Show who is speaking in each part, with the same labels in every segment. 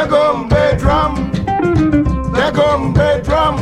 Speaker 1: the gumbe drum, the gumbe drum.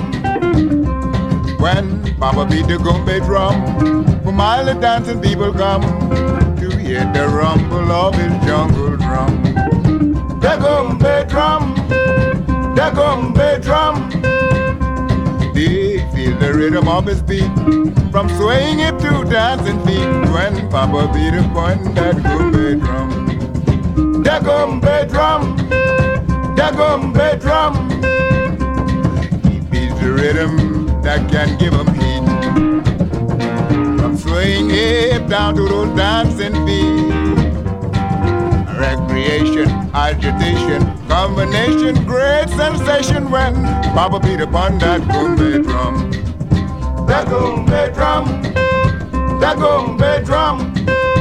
Speaker 1: When Papa beat the gumbe drum, from all the dancing people come to hear the rumble of his jungle drum. The gumbe drum, the gumbe drum. They feel the rhythm of his beat, from swaying hip to dancing feet. When Papa beat upon that gumbe drum, the gumbe drum, the gumbe drum. He beats the rhythm that can give him heat, from swaying hip down to those dancing feet. Recreation, agitation, combination, great sensation when Papa beat upon that gumbe drum. The gumbe drum, the gumbe drum.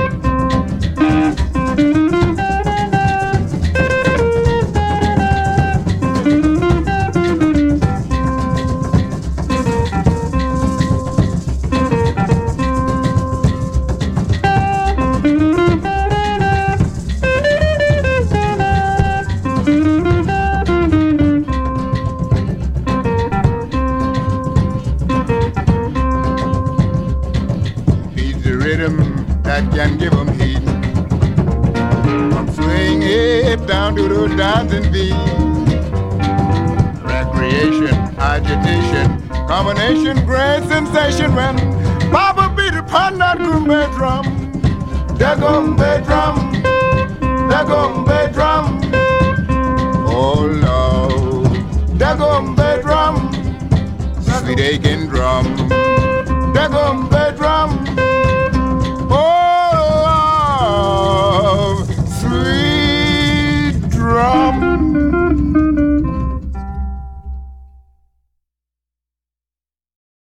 Speaker 1: That can give him heat, from swing hip down to the dancing feet. Recreation, agitation, combination, great sensation when Papa beat upon that gumbe drum. The gumbe drum, the gumbe drum. Oh Lord, the gumbe drum, sweet aching drum. The gumbe